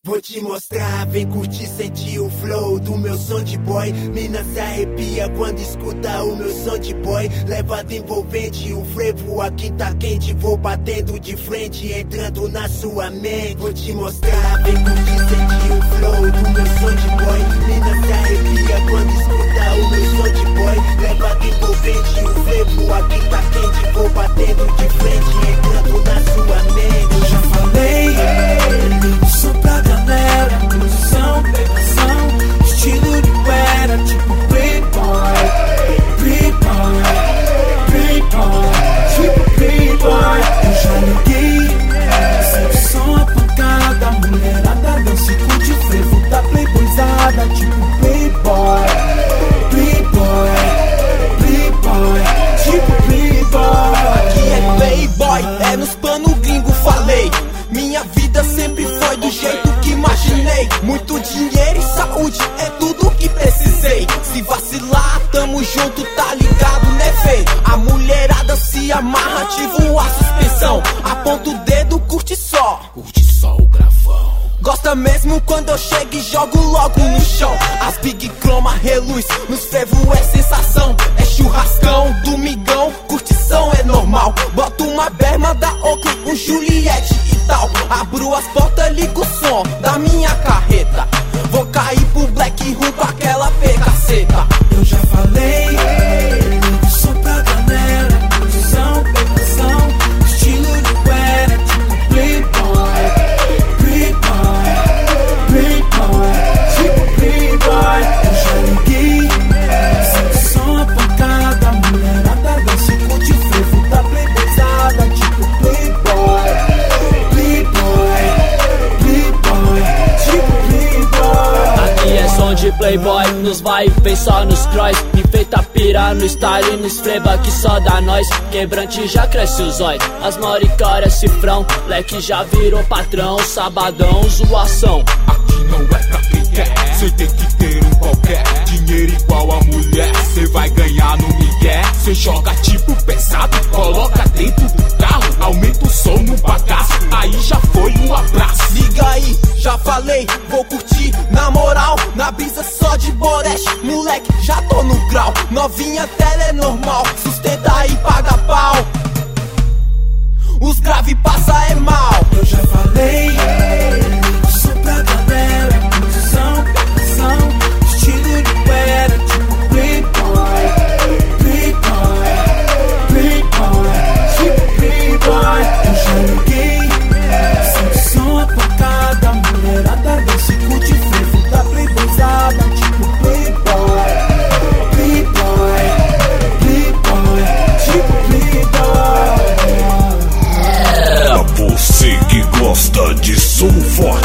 Vou te mostrar, vem curtir, sentir o flow do meu som de boy. Mina se arrepia quando escuta o meu som de boy. Levado envolvente, o frevo aqui tá quente. Vou batendo de frente, entrando na sua mente. Vou te mostrar, vem curtir, sentir o flow do meu som de boy. Mina se arrepia quando escuta o meu som de boy. Levado envolvente, o frevo aqui tá quente. Vou batendo de frente, entrando na sua mente. Eu já falei, só pra galera, posição, pegação, estilo de era, tipo playboy, playboy, playboy, tipo playboy. Eu já liguei, sempre som a pancada, mulherada dança e curte frevo da playboyzada, tipo playboy, playboy, playboy, tipo playboy. Aqui é playboy, é nos pano gringo, falei. Minha vida sempre foi do jeito que imaginei. Muito dinheiro e saúde é tudo que precisei. Se vacilar, tamo junto, tá ligado, né, fei? A mulherada se amarra, ativo a suspensão. Aponta o dedo, curte só o gravão. Gosta mesmo quando eu chego e jogo logo no chão. As big croma reluz, nos frevo é sensação. É churrascão, domingão, curtição é normal. Bota uma berma da Oakley, um Juliette e tal. Abro as portas, ligo o som da minha carreta. Vou cair pro Black Room com aquela pegaceta. Eu já falei, só pra galera, posição, pegação, estilo de era, tipo playboy, playboy, playboy, tipo playboy. Eu já liguei, sempre som a pancada, mulherada dança e curte frevo da playboyzada, tipo playboy, playboy, playboy, tipo playboy. Aqui é som de playboy, nos vai vem só nos cross. Enfeita pira no style, nos fleba que só dá nós. Quebrante já cresce o zói, as moricórias cifrão. Leque já virou patrão, sabadão, zoação. Aqui não é pra quem quer, cê tem que ter um qualquer. Dinheiro igual a mulher, cê vai ganhar no migué. Cê joga tipo pesado, coloca dentro do carro. Aumenta o som no bagaço, aí já foi um abraço. Liga aí, já falei, vou curtir na moral. Na brisa só de boreste, moleque, já tô no grau. Novinha tela é normal, sustenta e paga pau. Os grave passa é mal. Eu já falei, só pra galera, posição, pegação, estilo de era, tipo playboy, playboy, playboy, tipo playboy. Eu já liguei, sempre som a pancada, mulherada dança e curte frevo da playboyzada, tipo playboy, playboy, playboy, tipo playboy. Pra você que gosta de som forte.